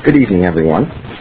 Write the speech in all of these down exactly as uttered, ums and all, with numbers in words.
Good evening, everyone.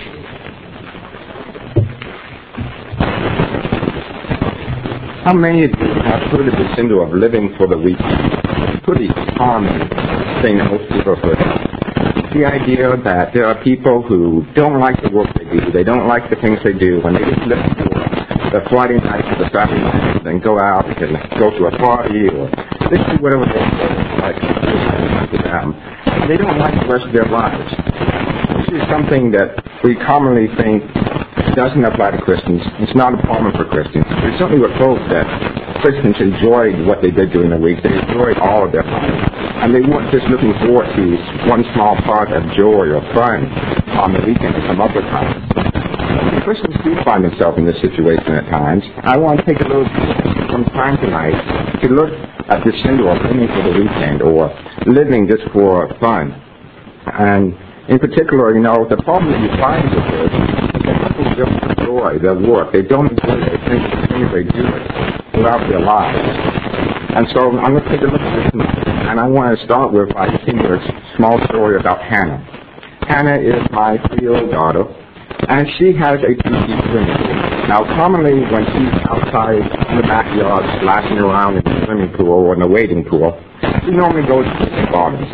How many of you have heard of the syndrome of living for the weekend? It's a pretty common thing that most people have heard of. The idea that there are people who don't like the work they do, they don't like the things they do, and they just live for the Friday night or the Saturday night and go out and go to a party or they do whatever they like to them. And they don't like the rest of their lives. This is something that we commonly think doesn't apply to Christians. It's not a problem for Christians. We certainly would hope that Christians enjoyed what they did during the week. They enjoyed all of their lives. And they weren't just looking forward to one small part of joy or fun on the weekend or some other time. Christians do find themselves in this situation at times. I want to take a little some time tonight to look at this syndrome of living for the weekend or living just for fun. And in particular, you know, the problem that you find with this is that people don't enjoy their work. They don't enjoy the things they do throughout their lives. And so I'm going to take a look at this tonight. And I want to start with by telling you a small story about Hannah. Hannah is my three-year-old daughter, and she has a two-seat swimming pool. Now, commonly when she's outside in the backyard splashing around in the swimming pool or in the wading pool, she normally goes to the gardens.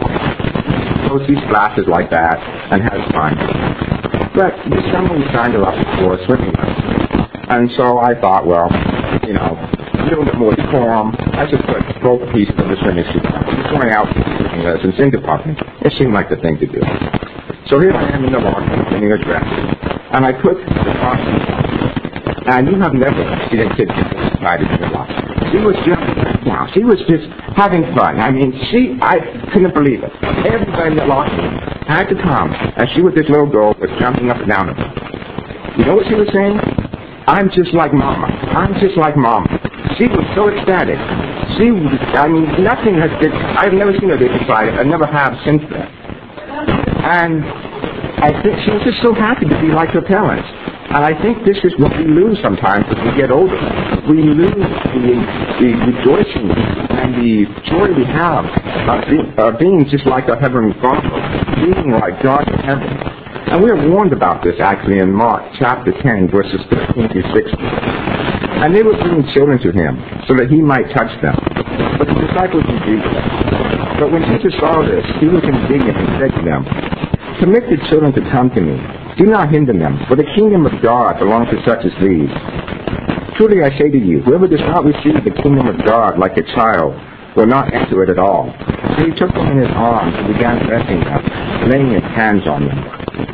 So she splashes like that and has fun. But this summer we signed her up for a swimming lesson. And so I thought, well, you know, a little bit more decorum. I just put both pieces of the swimming suit on. Just going out for swimming lessons in the puppy. It seemed like the thing to do. So here I am in the water, getting a dress. And I put the costume on. And you have never seen a kid get excited in your life. She was jumping now. She was just having fun. I mean, she, I couldn't believe it. Everybody in the locker room had to come. And she was this little girl was jumping up and down at her. You know what she was saying? I'm just like Mama. I'm just like Mama. She was so ecstatic. She was, I mean, nothing has been, I've never seen her this excited. I never have since then. And I think she was just so happy to be like her parents. And I think this is what we lose sometimes as we get older. We lose the, the rejoicing and the joy we have of being, uh, being just like our Heavenly Father, being like God in heaven. And we're warned about this actually in Mark chapter ten, verses thirteen through sixteen. And they were bringing children to him so that he might touch them. But the disciples refused them. But when Jesus saw this, he was indignant and said to them, "Permit the children to come to me. Do not hinder them, for the kingdom of God belongs to such as these. Truly I say to you, whoever does not receive the kingdom of God like a child will not enter it at all." So he took them in his arms and began blessing them, laying his hands on them.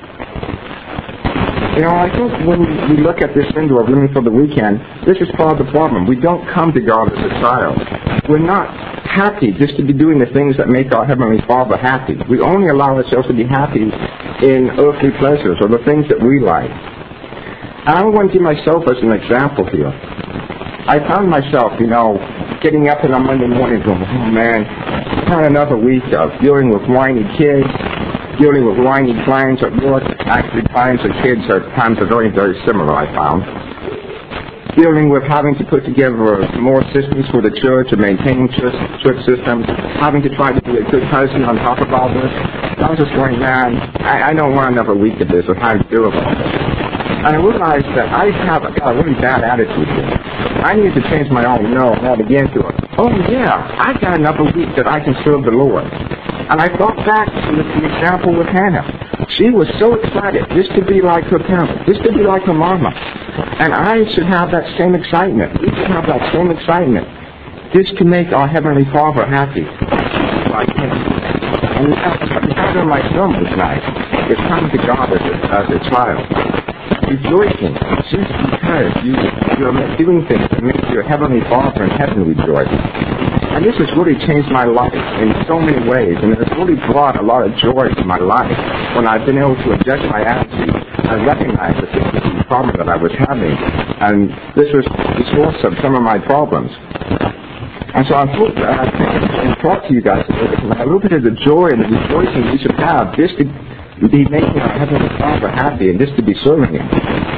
You know, I think when we look at this syndrome of living for the weekend, this is part of the problem. We don't come to God as a child. We're not happy just to be doing the things that make our Heavenly Father happy. We only allow ourselves to be happy in earthly pleasures or the things that we like. And I want to give myself as an example here. I found myself, you know, getting up on a Monday morning going, oh man, I've had another week of dealing with whiny kids, dealing with whiny clients at work. Actually, clients and kids at times are very, very similar, I found. Dealing with having to put together more systems for the church and maintaining church, church systems, having to try to be a good cousin on top of all this. I was just going, man, I, I don't want another week of this or how to do about this. And I realized that I have a, got a really bad attitude here. I need to change my own no and that again to it. Oh yeah, I've got another week that I can serve the Lord. And I thought back to the example with Hannah. She was so excited just to be like her parents, just to be like her mama. And I should have that same excitement. We should have that same excitement just to make our Heavenly Father happy. Like him. And the title of my sermon tonight is coming to God as a, as a child. Rejoicing just because you, you're doing things that make your Heavenly Father in heaven rejoice. And this has really changed my life in so many ways, and it has really brought a lot of joy to my life when I've been able to adjust my attitude and recognize that this was the problem that I was having, and this was the source of some of my problems. And so I thought that I think and talk to you guys a little bit of the joy and the rejoicing we should have just to be making our Heavenly Father happy and just to be serving Him.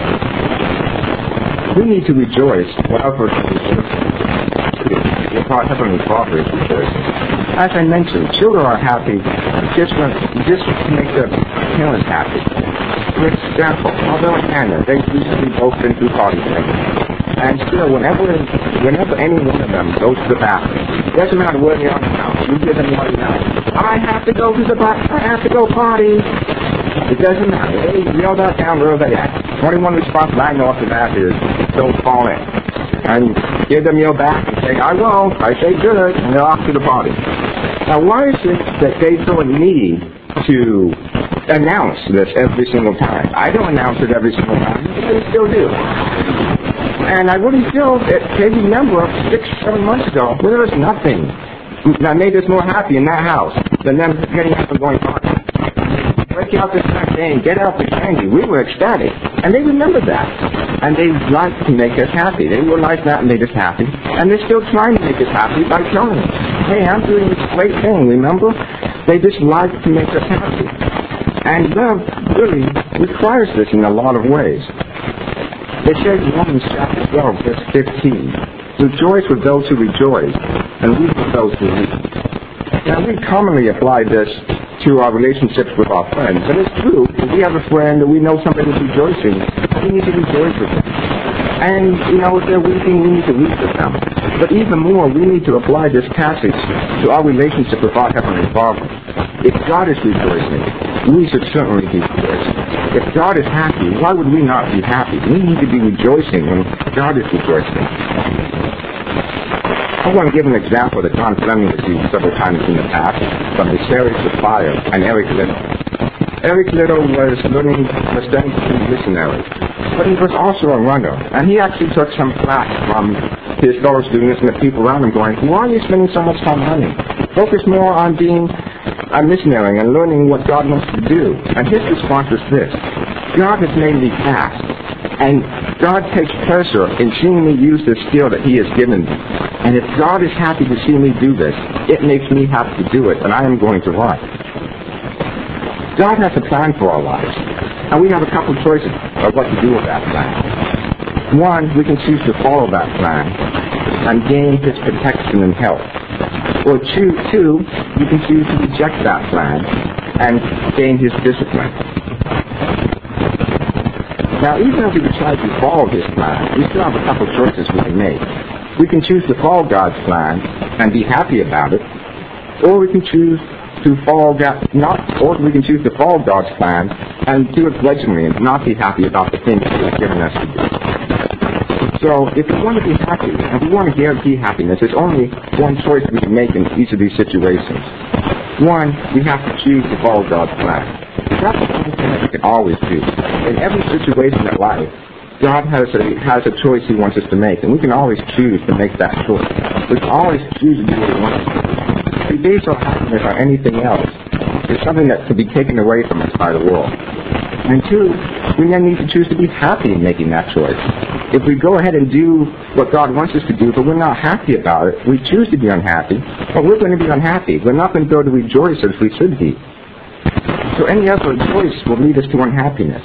We need to rejoice whatever our Heavenly Father is rejoicing. As I mentioned, children are happy just, when, just to make the parents happy. For example, although and Hannah, they recently both been through party things. And still, whenever whenever any one of them goes to the bathroom, it doesn't matter where they are in the house, you give them one now. I have to go to the bathroom, I have to go potty. It doesn't matter. They yell that down wherever they are. Only one response I know after that is, don't fall in. And give them your back and say, I won't, I say good, and they're off to the party. Now, why is it that they feel a need to announce this every single time? I don't announce it every single time, but they still do. And I really feel that they remember six, seven months ago, well, there was nothing that made us more happy in that house than them getting up and going party. Break out this champagne, get out the candy. We were ecstatic. And they remember that. And they like to make us happy. They realize that and made us happy. And they're still trying to make us happy by telling us, hey, I'm doing this great thing, remember? They just like to make us happy. And love really requires this in a lot of ways. It says in Romans chapter twelve, verse fifteen, rejoice with those who rejoice, and weep with those who weep. Now, we commonly apply this to our relationships with our friends. And it's true, if we have a friend or we know somebody is rejoicing, we need to rejoice with them. And, you know, if they're weeping, we need to weep with them. But even more, we need to apply this passage to our relationship with our Heavenly Father. If God is rejoicing, we should certainly be rejoicing. If God is happy, why would we not be happy? We need to be rejoicing when God is rejoicing. I want to give an example that John Fleming has used several times in the past from the series of Fire and Eric Liddell. Eric Liddell was learning, was studying to be a missionary, but he was also a runner, and he actually took some flack from his fellow students and the people around him going, why are you spending so much time running? Focus more on being a missionary and learning what God wants to do. And his response was this: God has made me fast, and God takes pleasure in seeing me use the skill that he has given me. And if God is happy to see me do this, it makes me happy to do it, and I am going to run. God has a plan for our lives, and we have a couple of choices of what to do with that plan. One, we can choose to follow that plan and gain his protection and help. Or two, two, you can choose to reject that plan and gain his discipline. Now, even if we decide to follow his plan, we still have a couple of choices we can make. We can choose to follow God's plan and be happy about it, or we can choose to follow God, not, or we can choose to follow God's plan and do it grudgingly and not be happy about the things He has given us to do. So, if we want to be happy and we want to guarantee happiness, there's only one choice we can make in each of these situations. One, we have to choose to follow God's plan. That's the only thing that we can always do. In every situation in life, God has a, has a choice He wants us to make, and we can always choose to make that choice. We can always choose to do what we want to do. If we base our happiness on anything else, it's something that could be taken away from us by the world. And two, we then need to choose to be happy in making that choice. If we go ahead and do what God wants us to do, but we're not happy about it, we choose to be unhappy, well, we're going to be unhappy. We're not going to be able to rejoice as we should be. So any other choice will lead us to unhappiness.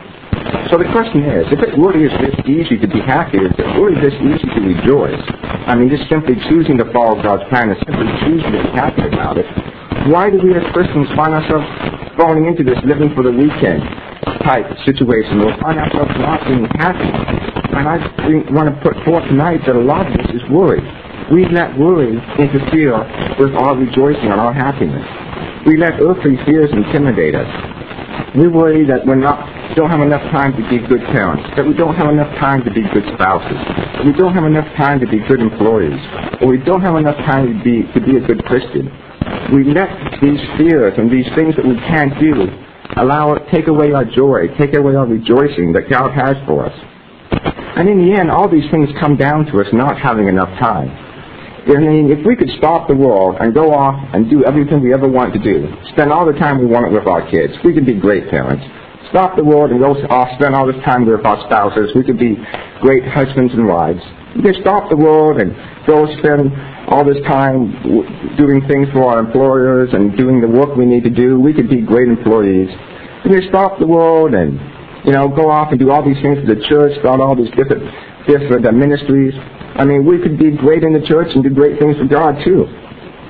So the question is, if it really is this easy to be happy, is it really this easy to rejoice? I mean, just simply choosing to follow God's plan and simply choosing to be happy about it, why do we as Christians find ourselves falling into this living for the weekend type situation? We'll find ourselves not being happy. And I want to put forth tonight that a lot of this is worry. We let worry interfere with our rejoicing and our happiness. We let earthly fears intimidate us. We worry that we're not, don't have enough time to be good parents, that we don't have enough time to be good spouses, that we don't have enough time to be good employees, or we don't have enough time to be, to be a good Christian. We let these fears and these things that we can't do allow it, take away our joy, take away our rejoicing that God has for us. And in the end, all these things come down to us not having enough time. I mean, if we could stop the world and go off and do everything we ever want to do, spend all the time we want with our kids, we could be great parents. Stop the world and go off, spend all this time with our spouses, we could be great husbands and wives. We could stop the world and go spend all this time doing things for our employers and doing the work we need to do. We could be great employees. We could stop the world and, you know, go off and do all these things for the church, start all these different, different uh, ministries. I mean, we could be great in the church and do great things for God, too.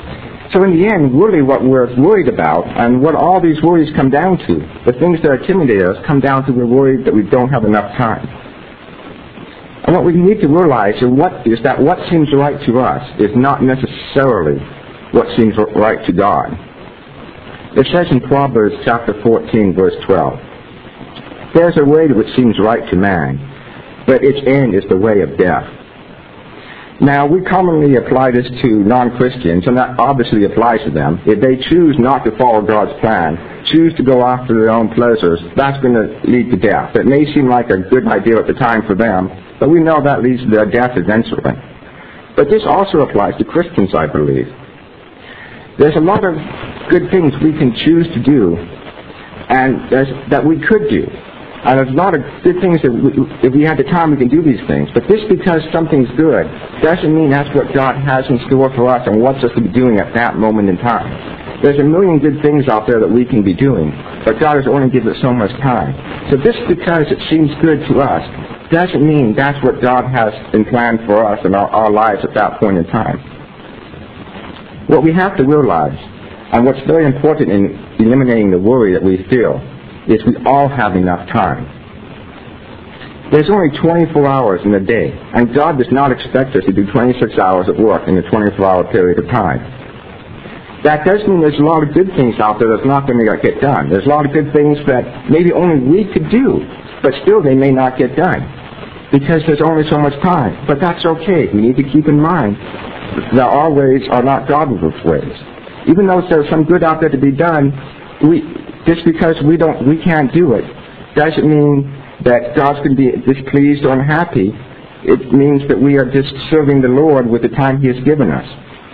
So in the end, really what we're worried about, and what all these worries come down to, the things that intimidate us come down to we're worried that we don't have enough time. And what we need to realize is, what, is that what seems right to us is not necessarily what seems right to God. It says in Proverbs chapter fourteen, verse twelve, "There's a way which seems right to man, but its end is the way of death." Now, we commonly apply this to non-Christians, and that obviously applies to them. If they choose not to follow God's plan, choose to go after their own pleasures, that's going to lead to death. It may seem like a good idea at the time for them, but we know that leads to their death eventually. But this also applies to Christians, I believe. There's a lot of good things we can choose to do, and that we could do. And there's a lot of good things that we, if we had the time, we can do these things. But just because something's good doesn't mean that's what God has in store for us and wants us to be doing at that moment in time. There's a million good things out there that we can be doing, but God has only given us so much time. So just because it seems good to us doesn't mean that's what God has in plan for us in our, our lives at that point in time. What we have to realize, and what's very important in eliminating the worry that we feel, is we all have enough time. There's only twenty-four hours in a day, and God does not expect us to do twenty-six hours of work in a twenty-four hour period of time. That does mean there's a lot of good things out there that's not going to get done. There's a lot of good things that maybe only we could do, but still they may not get done because there's only so much time. But that's okay. We need to keep in mind that our ways are not God's ways. Even though there's some good out there to be done, we just because we don't, we can't do it, doesn't mean that God's going to be displeased or unhappy. It means that we are just serving the Lord with the time He has given us.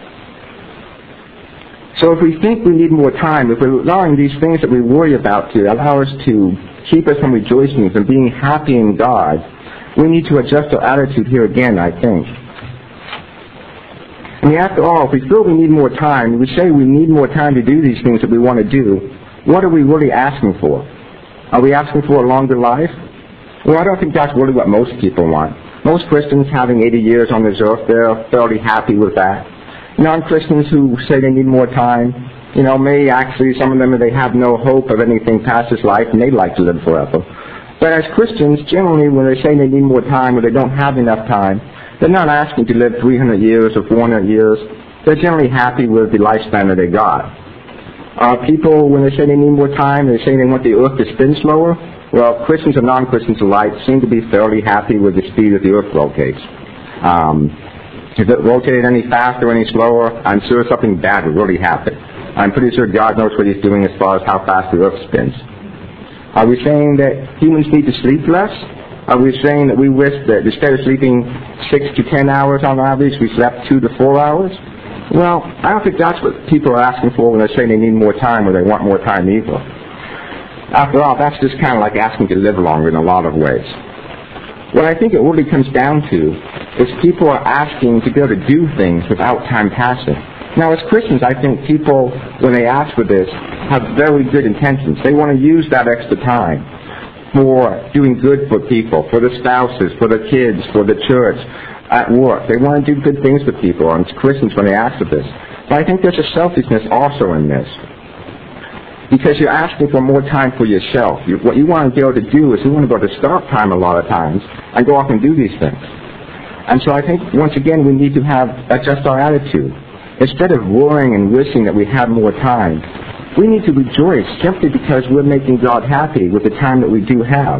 So if we think we need more time, if we're allowing these things that we worry about to allow us to keep us from rejoicing, from being happy in God, we need to adjust our attitude here again, I think. I mean, after all, if we feel we need more time, we say we need more time to do these things that we want to do, what are we really asking for? Are we asking for a longer life? Well, I don't think that's really what most people want. Most Christians having eighty years on this earth, they're fairly happy with that. Non-Christians who say they need more time, you know, may actually, some of them, they have no hope of anything past this life and they'd like to live forever. But as Christians, generally, when they say they need more time or they don't have enough time, they're not asking to live three hundred years or four hundred years. They're generally happy with the lifespan that they got. Uh, people, when they say they need more time, they say they want the earth to spin slower. Well, Christians and non-Christians alike seem to be fairly happy with the speed that the earth rotates. Um, if it rotated any faster or any slower, I'm sure something bad would really happen. I'm pretty sure God knows what He's doing as far as how fast the earth spins. Are we saying that humans need to sleep less? Are we saying that we wish that instead of sleeping six to ten hours on average, we slept two to four hours? Well, I don't think that's what people are asking for when they say they need more time or they want more time either. After all, that's just kind of like asking to live longer in a lot of ways. What I think it really comes down to is people are asking to be able to do things without time passing. Now, as Christians, I think people, when they ask for this, have very good intentions. They want to use that extra time for doing good for people, for the spouses, for the kids, for the church, at work. They want to do good things for people, and it's Christians when they ask for this. But I think there's a selfishness also in this. Because you're asking for more time for yourself. You, what you want to be able to do is you want to go to start time a lot of times and go off and do these things. And so I think, once again, we need to have adjust our attitude. Instead of worrying and wishing that we had more time, we need to rejoice simply because we're making God happy with the time that we do have.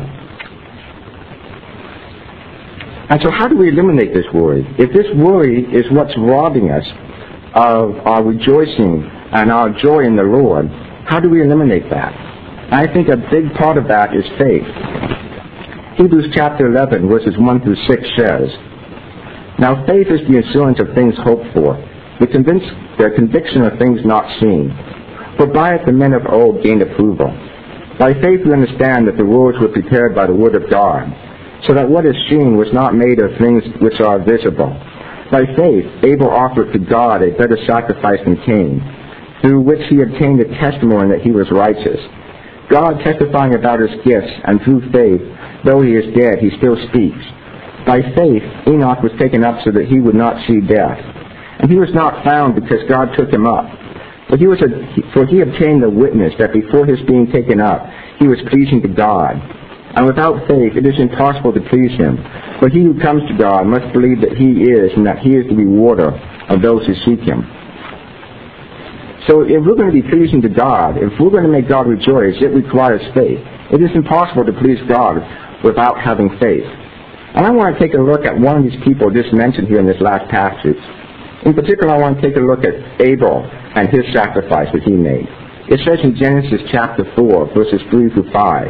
And so how do we eliminate this worry? If this worry is what's robbing us of our rejoicing and our joy in the Lord, how do we eliminate that? I think a big part of that is faith. Hebrews chapter eleven, verses one through six says, "Now faith is the assurance of things hoped for, the, convince, the conviction of things not seen. For by it the men of old gained approval. By faith we understand that the worlds were prepared by the word of God, so that what is seen was not made of things which are visible. By faith Abel offered to God a better sacrifice than Cain, through which he obtained a testimony that he was righteous. God testifying about his gifts, and through faith, though he is dead, he still speaks. By faith Enoch was taken up so that he would not see death. And he was not found because God took him up. For he, was a, for he obtained the witness that before his being taken up, he was pleasing to God. And without faith it is impossible to please him. For he who comes to God must believe that he is, and that he is the rewarder of those who seek him. So if we're going to be pleasing to God, if we're going to make God rejoice, it requires faith. It is impossible to please God without having faith. And I want to take a look at one of these people just mentioned here in this last passage. In particular, I want to take a look at Abel and his sacrifice that he made. It says in Genesis chapter four, verses three through five.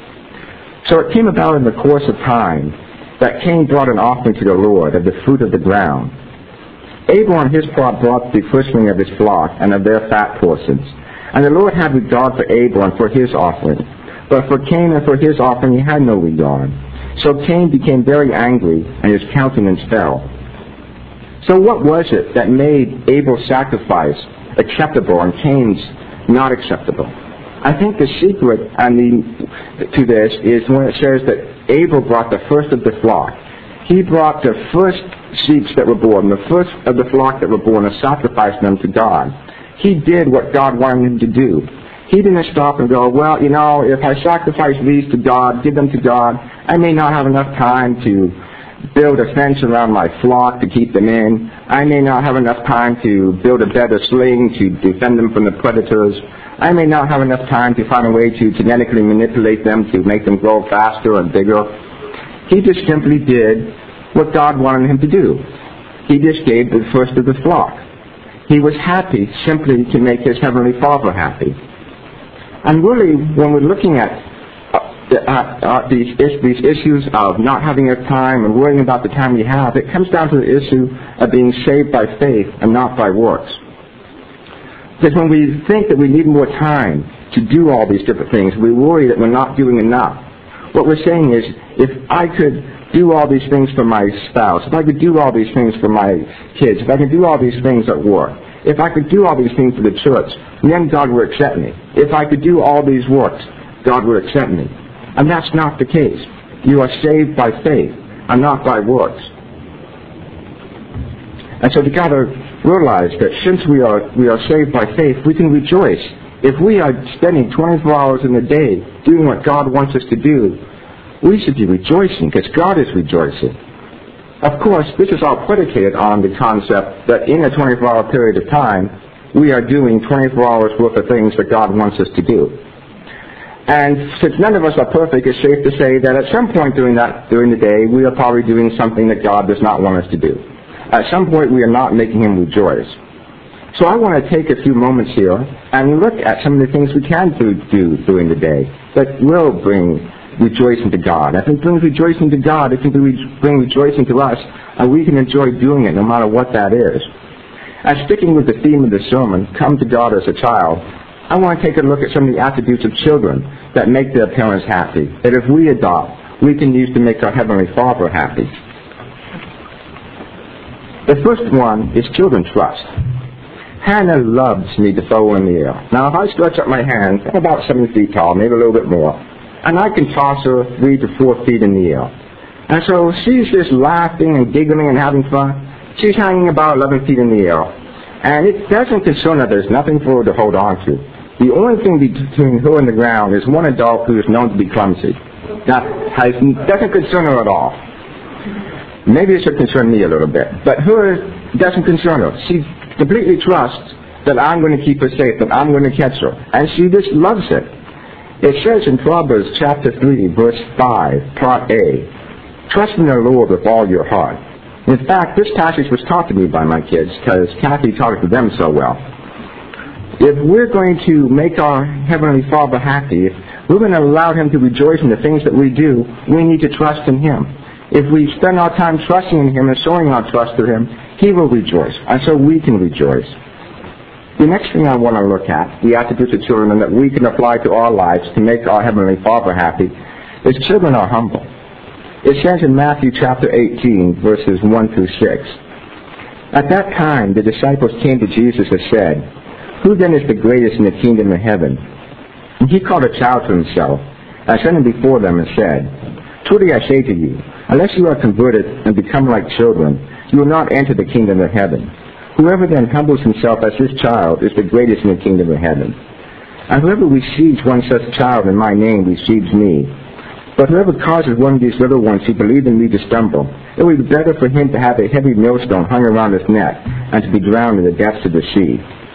So it came about in the course of time that Cain brought an offering to the Lord of the fruit of the ground. Abel on his part brought the firstling of his flock and of their fat portions. And the Lord had regard for Abel and for his offering. But for Cain and for his offering he had no regard. So Cain became very angry, and his countenance fell. So what was it that made Abel's sacrifice acceptable and Cain's not acceptable? I think the secret and the, to this is when it says that Abel brought the first of the flock. He brought the first sheep that were born, the first of the flock that were born, and sacrificed them to God. He did what God wanted him to do. He didn't stop and go, well, you know, if I sacrifice these to God, give them to God, I may not have enough time to build a fence around my flock to keep them in. I may not have enough time to build a better sling to defend them from the predators. I may not have enough time to find a way to genetically manipulate them to make them grow faster and bigger. He just simply did what God wanted him to do. He just gave the first of the flock. He was happy simply to make his Heavenly Father happy. And really, when we're looking at uh, uh, uh, these, these issues of not having enough time and worrying about the time we have, it comes down to the issue of being saved by faith and not by works. Because when we think that we need more time to do all these different things, we worry that we're not doing enough. What we're saying is, if I could do all these things for my spouse, if I could do all these things for my kids, if I could do all these things at work, if I could do all these things for the church, then God would accept me. If I could do all these works, God would accept me. And that's not the case. You are saved by faith and not by works. And so we got to realize that since we are we are saved by faith, we can rejoice. If we are spending twenty-four hours in the day doing what God wants us to do, we should be rejoicing because God is rejoicing. Of course, this is all predicated on the concept that in a twenty-four hour period of time, we are doing twenty-four hours worth of things that God wants us to do. And since none of us are perfect, it's safe to say that at some point during that during the day, we are probably doing something that God does not want us to do. At some point, we are not making Him rejoice. So I want to take a few moments here and look at some of the things we can do, do during the day that will bring rejoicing to God. If it brings rejoicing to God, it can bring rejoicing to us, and we can enjoy doing it no matter what that is. And sticking with the theme of the sermon, Come to God as a Child, I want to take a look at some of the attributes of children that make their parents happy, that if we adopt, we can use to make our Heavenly Father happy. The first one is children trust. Hannah loves me to throw in the air. Now, if I stretch up my hands, I'm about seven feet tall, maybe a little bit more, and I can toss her three to four feet in the air. And so she's just laughing and giggling and having fun. She's hanging about eleven feet in the air. And it doesn't concern her. There's nothing for her to hold on to. The only thing between her and the ground is one adult who is known to be clumsy. That has, doesn't concern her at all. Maybe it should concern me a little bit. But her doesn't concern her. She completely trusts that I'm going to keep her safe, that I'm going to catch her. And she just loves it. It says in Proverbs chapter three, verse five, part A, trust in the Lord with all your heart. In fact, this passage was taught to me by my kids because Kathy taught it to them so well. If we're going to make our Heavenly Father happy, if we're going to allow Him to rejoice in the things that we do, we need to trust in Him. If we spend our time trusting in Him and showing our trust to Him, He will rejoice, and so we can rejoice. The next thing I want to look at, the attributes of children that we can apply to our lives to make our Heavenly Father happy, is children are humble. It says in Matthew chapter eighteen, verses one through six, At that time the disciples came to Jesus and said, Who then is the greatest in the kingdom of heaven? And He called a child to Himself, and set him before them, and said, Truly I say to you, unless you are converted and become like children, you will not enter the kingdom of heaven. Whoever then humbles himself as this child is the greatest in the kingdom of heaven. And whoever receives one such child in my name receives me. But whoever causes one of these little ones who believe in me to stumble, it would be better for him to have a heavy millstone hung around his neck and to be drowned in the depths of the sea.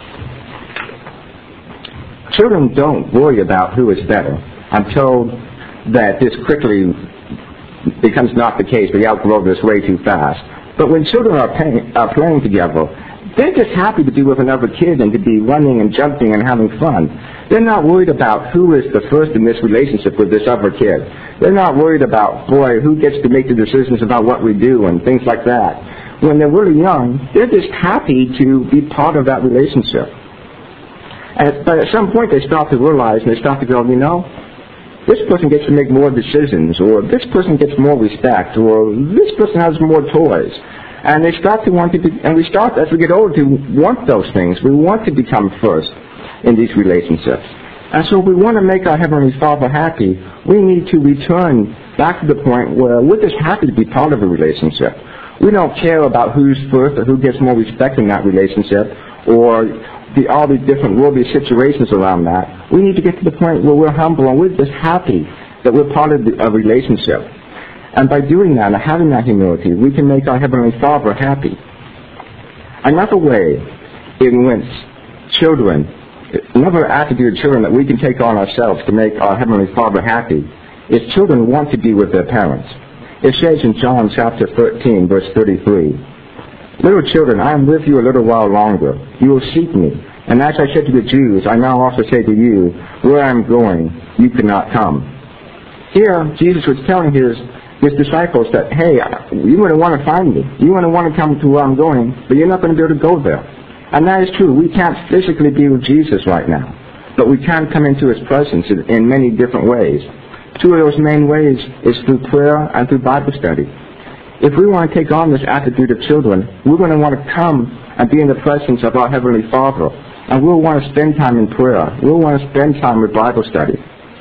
Children don't worry about who is better. I'm told that this quickly becomes not the case. We outgrow this way too fast. But when children are, playing, are playing together, they're just happy to be with another kid and to be running and jumping and having fun. They're not worried about who is the first in this relationship with this other kid. They're not worried about, boy, who gets to make the decisions about what we do and things like that. When they're really young, they're just happy to be part of that relationship. And, but at some point they start to realize and they start to go, you know, this person gets to make more decisions, or this person gets more respect, or this person has more toys. And they start to want to be, and we start, as we get older, to want those things. We want to become first in these relationships. And so if we want to make our Heavenly Father happy, we need to return back to the point where we're just happy to be part of a relationship. We don't care about who's first or who gets more respect in that relationship, or the, all the different worldly situations around that. We need to get to the point where we're humble and we're just happy that we're part of the, a relationship. And by doing that and having that humility, we can make our Heavenly Father happy. Another way in which children, another attribute of children that we can take on ourselves to make our Heavenly Father happy is children want to be with their parents. It says in John chapter thirteen, verse thirty-three, "Little children, I am with you a little while longer. You will seek me. And as I said to the Jews, I now also say to you, where I am going, you cannot come." Here, Jesus was telling his his disciples that, hey, you're going to want to find me. You're going to want to come to where I'm going, but you're not going to be able to go there. And that is true. We can't physically be with Jesus right now, but we can come into his presence in, in many different ways. Two of those main ways is through prayer and through Bible study. If we want to take on this attitude of children, we're going to want to come and be in the presence of our Heavenly Father, and we'll want to spend time in prayer. We'll want to spend time with Bible study.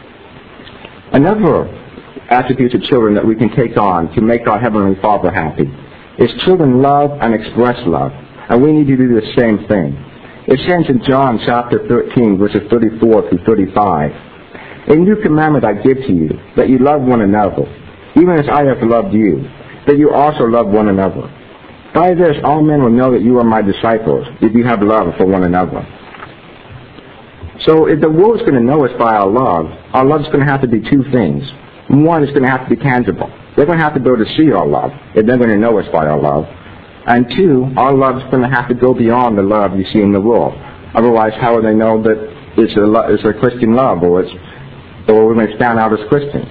Another attributes of children that we can take on to make our Heavenly Father happy is children love and express love, and we need to do the same thing. It says in John chapter thirteen, verses thirty-four through thirty-five, "A new commandment I give to you, that you love one another, even as I have loved you, that you also love one another. By this all men will know that you are my disciples, if you have love for one another." So if the world's going to know us by our love, our love's going to have to be two things. One is going to have to be tangible. They're going to have to be able to see our love if they're going to know us by our love. And two, our love's going to have to go beyond the love you see in the world. Otherwise, how will they know that it's a, lo- it's a Christian love, or it's, or we're going to stand out as Christians?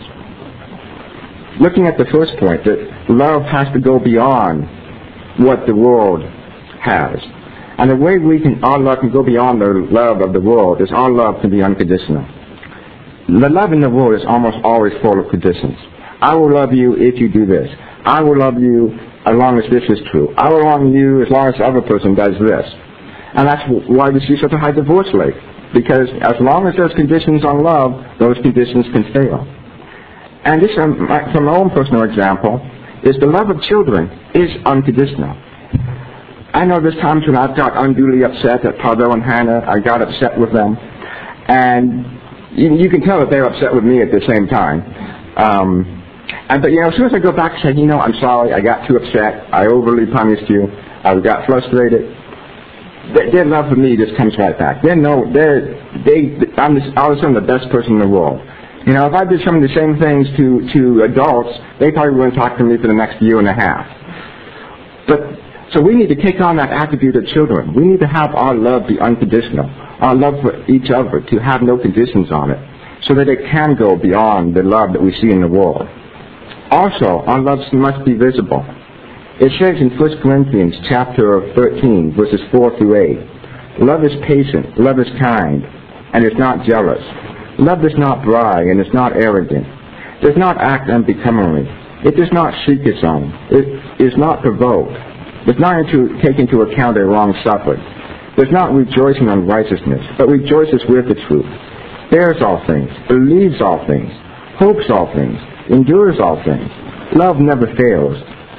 Looking at the first point, that love has to go beyond what the world has. And the way we can, our love can go beyond the love of the world is our love can be unconditional. The love in the world is almost always full of conditions. I will love you if you do this. I will love you as long as this is true. I will love you as long as the other person does this. And that's why we see such a high divorce rate. Because as long as there's conditions on love, those conditions can fail. And this, from my, from my own personal example, is the love of children is unconditional. I know there's times when I've got unduly upset at Pavel and Hannah. I got upset with them. And you, you can tell that they're upset with me at the same time. Um, and But, you know, as soon as I go back and say, you know, I'm sorry, I got too upset. I overly punished you. I got frustrated. Their love for me just comes right back. They know, they're, they, I'm just, all of a sudden the best person in the world. You know, if I did some of the same things to, to adults, they probably wouldn't talk to me for the next year and a half. But, so we need to take on that attribute of children. We need to have our love be unconditional. Our love for each other to have no conditions on it, so that it can go beyond the love that we see in the world. Also, our love must be visible. It says in First Corinthians chapter thirteen, verses four through eight, "Love is patient, love is kind, and is not jealous. Love does not brag and is not arrogant, does not act unbecomingly. It does not seek its own. It is not provoked, does not into, take into account a wrong suffered, does not rejoice in unrighteousness, but rejoices with the truth, bears all things, believes all things, hopes all things, endures all things. Love never fails.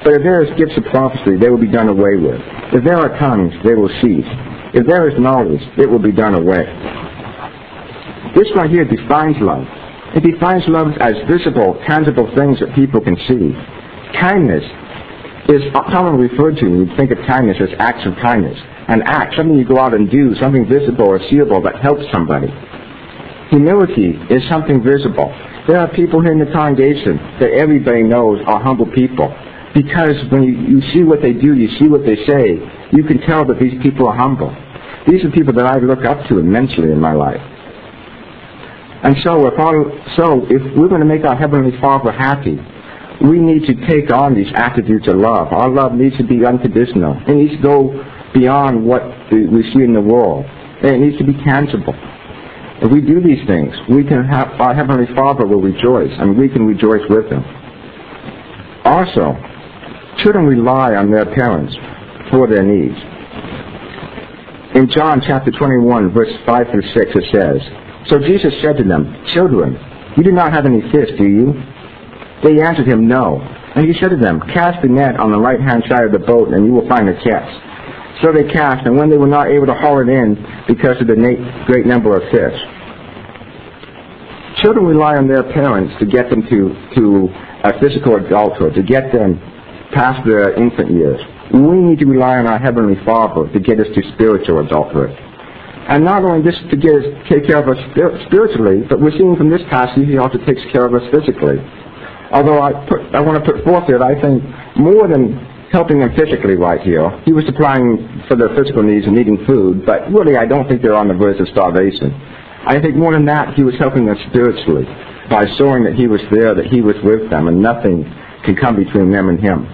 But if there is gifts of prophecy, they will be done away with. If there are tongues, they will cease. If there is knowledge, it will be done away. This right here defines love. It defines love as visible, tangible things that people can see. Kindness is commonly referred to when you think of kindness as acts of kindness. An act, something you go out and do, something visible or seeable that helps somebody. Humility is something visible. There are people here in the congregation that everybody knows are humble people. Because when you, you see what they do, you see what they say, you can tell that these people are humble. These are people that I look up to immensely in my life. And so if, our, so if we're going to make our Heavenly Father happy, we need to take on these attributes of love. Our love needs to be unconditional. It needs to go beyond what we see in the world. It needs to be tangible. If we do these things, we can have, our Heavenly Father will rejoice, and we can rejoice with Him. Also, children rely on their parents for their needs. In John chapter twenty-one, verse five through six, it says, "So Jesus said to them, 'Children, you do not have any fish, do you?' They answered Him, 'No.' And He said to them, 'Cast the net on the right-hand side of the boat, and you will find a catch.' So they cast, and when they were not able to haul it in because of the great number of fish." Children rely on their parents to get them to, to a physical adulthood, to get them past their infant years. We need to rely on our Heavenly Father to get us to spiritual adulthood. And not only this to get us, take care of us spiritually, but we're seeing from this passage He also takes care of us physically. Although I, put, I want to put forth that I think more than helping them physically right here, He was supplying for their physical needs and needing food, but really I don't think they're on the verge of starvation. I think more than that, He was helping them spiritually by showing that He was there, that He was with them, and nothing can come between them and Him.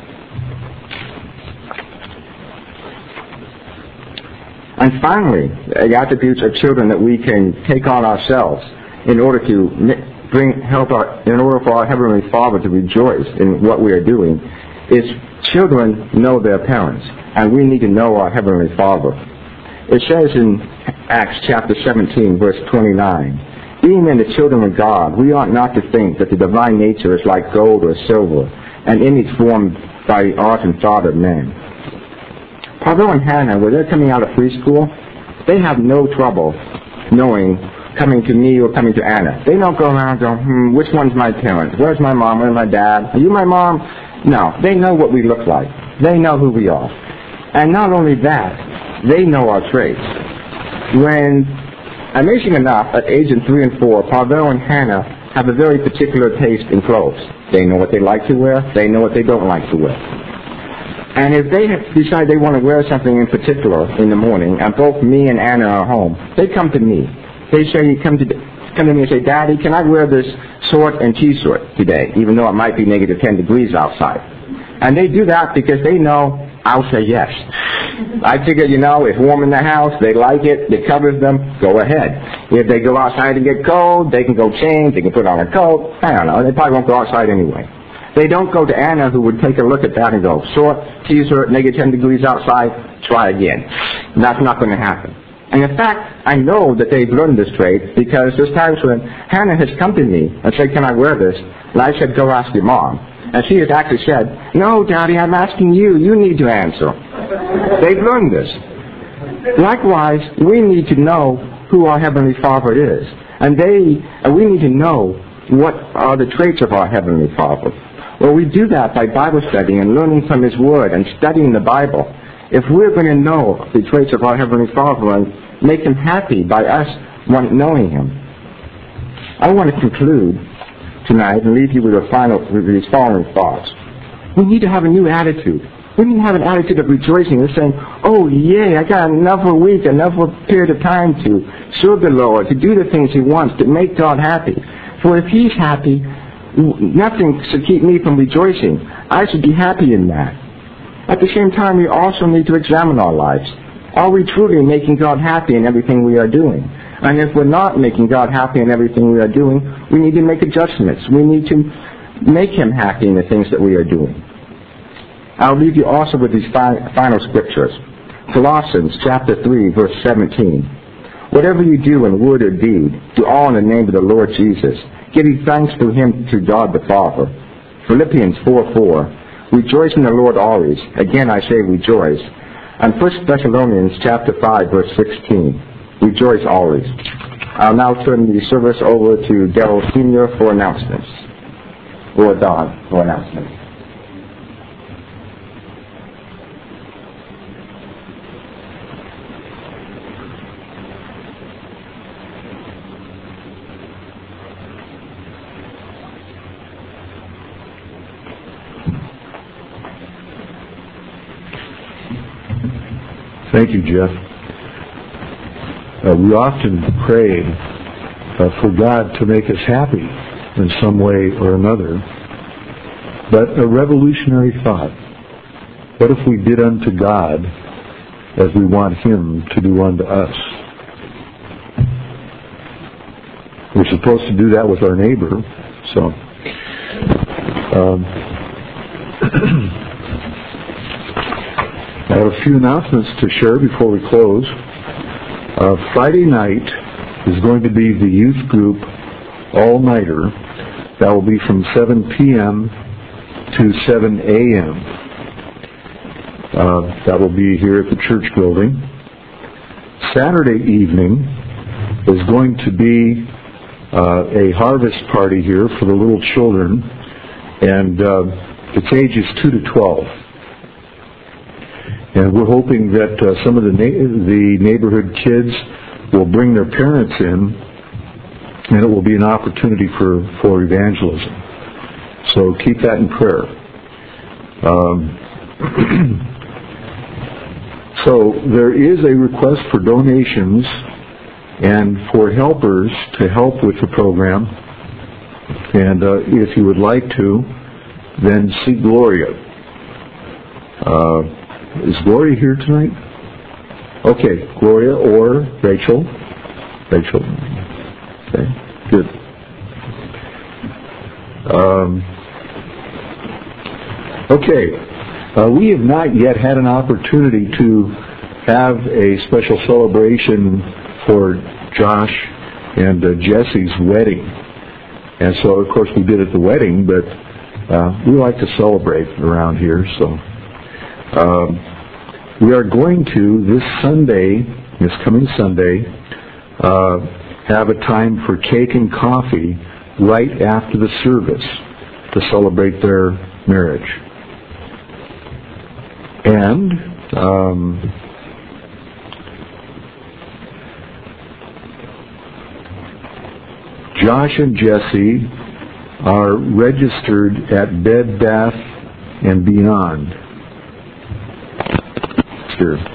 And finally, the attributes of children that we can take on ourselves in order to bring help our, in order for our Heavenly Father to rejoice in what we are doing, is children know their parents, and we need to know our Heavenly Father. It says in Acts chapter seventeen, verse twenty-nine, "Being then the children of God, we ought not to think that the divine nature is like gold or silver, an image formed by the art and thought of men." Pavel and Hannah, when they're coming out of preschool, they have no trouble knowing, coming to me or coming to Anna. They don't go around and go, hmm, which one's my parent? Where's my mom? Where's my dad? Are you my mom? No, they know what we look like. They know who we are. And not only that, they know our traits. When, amazing enough, at age of three and four, Pavel and Hannah have a very particular taste in clothes. They know what they like to wear. They know what they don't like to wear. And if they decide they want to wear something in particular in the morning, and both me and Anna are home, they come to me. They say, come to, come to me and say, "Daddy, can I wear this short and t-shirt today, even though it might be negative ten degrees outside?" And they do that because they know I'll say yes. I figure, you know, it's warm in the house, they like it, it covers them, go ahead. If they go outside and get cold, they can go change, they can put on a coat. I don't know, they probably won't go outside anyway. They don't go to Anna, who would take a look at that and go, short, t-shirt, negative ten degrees outside, try again. That's not going to happen. And in fact, I know that they've learned this trait because there's times when Hannah has come to me and said, "Can I wear this?" And I said, "Go ask your mom." And she has actually said, "No, Daddy, I'm asking you. You need to answer." They've learned this. Likewise, we need to know who our Heavenly Father is. And they, and we need to know what are the traits of our Heavenly Father. Well, we do that by Bible studying and learning from His Word and studying the Bible. If we're going to know the traits of our Heavenly Father and make Him happy by us knowing Him, I want to conclude tonight and leave you with, a final, with these following thoughts. We need to have a new attitude. We need to have an attitude of rejoicing and saying, "Oh, yay, I got another week, another period of time to serve the Lord, to do the things He wants, to make God happy. For if He's happy, nothing should keep me from rejoicing. I should be happy in that." At the same time, we also need to examine our lives. Are we truly making God happy in everything we are doing? And if we're not making God happy in everything we are doing, we need to make adjustments. We need to make Him happy in the things that we are doing. I'll leave you also with these fi- final scriptures. Colossians chapter three, verse seventeen. "Whatever you do in word or deed, do all in the name of the Lord Jesus, giving thanks through Him to God the Father." Philippians four four. Rejoice in the Lord always. Again I say rejoice. On First Thessalonians chapter five, verse sixteen, rejoice always. I'll now turn the service over to Darrell Senior for announcements. Or Don for announcements. Thank you, Jeff. Uh, we often pray uh, for God to make us happy in some way or another. But a revolutionary thought. What if we did unto God as we want Him to do unto us? We're supposed to do that with our neighbor. So, um, I have a few announcements to share before we close. Uh, Friday night is going to be the youth group all-nighter. That will be from seven p.m. to seven a.m. Uh, that will be here at the church building. Saturday evening is going to be uh, a harvest party here for the little children, and uh, it's ages two to twelve. And we're hoping that uh, some of the na- the neighborhood kids will bring their parents in, and it will be an opportunity for, for evangelism. So keep that in prayer. Um, so there is a request for donations and for helpers to help with the program. And uh, if you would like to, then see Gloria. Uh, Is Gloria here tonight? Okay, Gloria or Rachel. Rachel. Okay, good. Um, okay, uh, we have not yet had an opportunity to have a special celebration for Josh and uh, Jesse's wedding. And so, of course, we did at the wedding, but uh, we like to celebrate around here, so... Um, we are going to, this Sunday, this coming Sunday, uh, have a time for cake and coffee right after the service to celebrate their marriage. And um, Josh and Jesse are registered at Bed Bath and Beyond.